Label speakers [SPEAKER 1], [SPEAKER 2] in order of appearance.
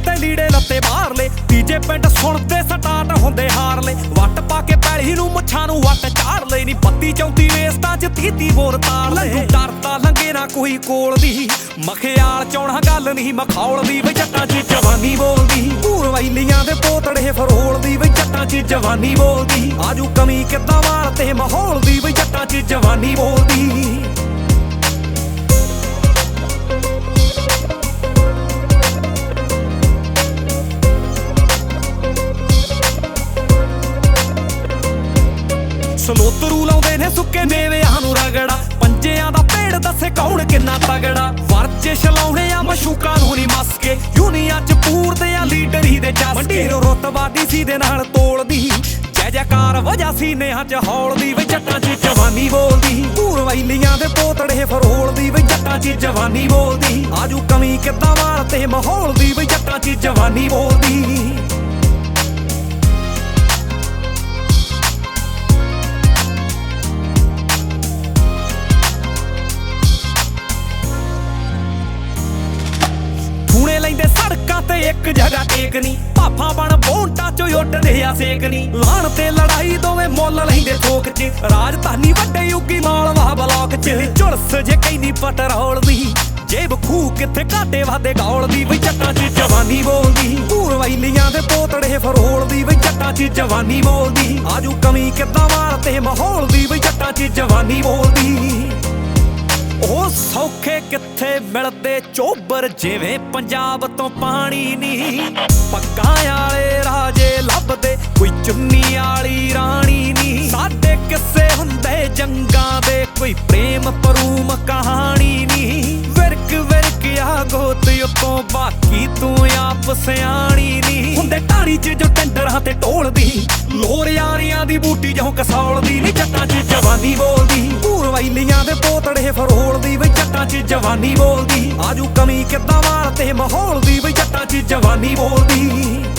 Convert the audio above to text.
[SPEAKER 1] ਤੇ ਲੀੜੇ ਲੱਤੇ ਬਾਹਰਲੇ ਤੀਜੇ ਪਿੰਡ ਸੁਣਦੇ ਸਟਾਰਟ ਹੁੰਦੇ ਹਾਰਲੇ ਵੱਟ ਪਾ ਕੇ ਪੈਲੀ ਨੂੰ ਮੁੱਛਾਂ ਨੂੰ ਵੱਟ ਚਾੜ ਲਈ ਨੀ 32 34 ਵੇਸਤਾਂ ਚ 30 ਬੋਰ ਤਾੜ ਲੈ ਡਰਦਾ ਲੰਗੇ ਨਾ ਕੋਈ ਕੋਲ ਦੀ ਮਖਿਆਲ ਚੌਣਾ ਗੱਲ ਨਹੀਂ ਮਖੌਲ ਦੀ ਵੇ ਜੱਟਾਂ ਚ ਜਵਾਨੀ ਬੋਲਦੀ ਭੂਰਵੈਲੀਆਂ ਦੇ ਪੋਤੜੇ ਫਰੋਲਦੀ ਵੇ ਜੱਟਾਂ ਚ ਜਵਾਨੀ ਬੋਲਦੀ ਆਜੂ ਕਮੀ ਕਿੱਦਾਂ ਵਾਰ ਤੇ ਮਾਹੌਲ ਦੀ ਵੇ ਜੱਟਾਂ ਚ ਜਵਾਨੀ ਬੋਲਦੀ ਸਲੋਤਰੂ ਲਾਉਂਦੇ ਨੇ ਸੁੱਕੇ ਮੇਵਿਆਂ ਨੂੰ ਰਗੜਾ ਪੰਜਿਆਂ ਦਾ ਪੇੜ ਦੱਸੇ ਕੌਣ ਕਿੰਨਾ ਤਗੜਾ ਵਰਜਿਸ਼ ਲਾਉਣੇ ਆ ਮਸ਼ੂਕਾਂ ਨੂੰ ਨਹੀਂ ਮਸਕੇ ਯੂਨੀਆਂ ਚ ਪੂਰਦੇ ਆ ਲੀਡਰ ਹੀ ਦੇ ਚਸਕੇ ਮੰਡੀ ਰੁਤਬਾ ਡੀਸੀ ਦੇ ਨਾਲ ਤੋਲਦੀ ਜੈ ਜੈਕਾਰ ਵਜਾ ਸੀਨਿਆਂ ਚ ਹੌਲਦੀ ਵੇ ਜੱਟਾਂ ਚ ਜਵਾਨੀ ਬੋਲਦੀ ਭੂਰਵੈਲੀਆਂ ਦੇ ਪੋਤੜੇ ਫਰੋਲਦੀ ਵੇ ਜੱਟਾਂ ਚ ਜਵਾਨੀ ਬੋਲਦੀ ਆਜੂ ਕਮੀ ਕਿੱਦਾਂ ਵਾਰ ਤੇ ਮਾਹੌਲ ਦੀ ਵੇ ਜੱਟਾਂ ਚ ਜਵਾਨੀ ਬੋਲਦੀ ਲੈਂਦੇ ਸੜਕਾਂ ਤੇ ਇੱਕ ਜਗ੍ਹਾ ਟੇਕ ਨੀ ਭਾਫਾਂ ਬਣ ਬੋਂਟਾਂ ਚੋਂ ਉੱਡਦੇ ਆ ਸੇਕ ਨੀ ਲਾਣ ਤੇ ਲੜਾਈ ਦੋਵੇਂ ਮੁੱਲ ਲੈਂਦੇ ਥੋਕ ਚ ਰਾਜਧਾਨੀ ਵੱਡੇ ਯੁੱਗੀ ਮਾਲਵਾ ਬਲਾਕ ਚ ਝੁਲਸ ਜੇ ਕੈਨੀ ਪਟਰੋਲ ਦੀ ਜੇਬ ਖੂਹ ਕਿੱਥੇ ਘਾਟੇ ਵਾਦੇ ਗੌਲਦੀ ਬਈ ਜੱਟਾਂ ਚ ਜਵਾਨੀ ਬੋਲਦੀ ਭੂਰਵੈਲੀਆਂ ਦੇ ਪੋਤੜੇ ਫਰੋਲਦੀ ਬਈ ਜੱਟਾਂ ਚ ਜਵਾਨੀ ਬੋਲਦੀ ਆਜੂ ਕਮੀ ਕਿੱਦਾਂ ਵਾਰ ਤੇ ਮਾਹੌਲ ਦੀ ਬਈ ਜੱਟਾਂ ਚ ਜਵਾਨੀ ਬੋਲਦੀ ਉਹ ਸੌਖੇ ਕਿੱਥੇ ਮਿਲਦੇ ਚੋਬਰ ਜਿਵੇਂ ਪੰਜਾਬ ਤੋਂ ਪਾਣੀ ਨੀ ਪੱਕਾਂ ਵਾਲੇ ਰਾਜੇ ਲੱਭਦੇ ਕੋਈ ਚੁੰਨੀ ਵਾਲੀ ਰਾਣੀ ਨੀ ਸਾਡੇ ਕਿੱਸੇ ਹੁੰਦੇ ਜੰਗਾਂ ਦੇ ਕੋਈ ਪ੍ਰੇਮ ਪਰੂਮ ਕਹਾਣੀ ਨੀ ਵਿਰਕ ਵਿਰਕ ਆ ਗੋਤ ਉੱਤੋਂ ਬਾਕੀ ਤੂੰ ਆਪ ਸਿਆਣੀ ਨੀ ਹੁੰਦੇ ਢਾਣੀ ਚ ਜੋ ਟੈਂਡਰਾਂ ਤੇ ਢੋਲਦੀ ਲੋਰ ਯਾਰੀਆਂ ਦੀ ਬੂਟੀ ਜੋ ਕਸੌਲਦੀ ਨੀ ਜੱਟਾਂ ਚ ਜਵਾਨੀ ਬੋਲਦੀ ਭੂਰਵੈਲੀਆਂ ਦੇ ਪੋਤੜੇ ਫਰੋਲਦੀ ਵੇ ਜੱਟਾਂ ਚ ਜਵਾਨੀ ਬੋਲਦੀ ਆਜੂ ਕਮੀ ਕਿੱਦਾਂ ਵਾਰ ਤੇ ਮਾਹੌਲ ਦੀ ਵੇ ਜੱਟਾਂ ਚ ਜਵਾਨੀ ਬੋਲਦੀ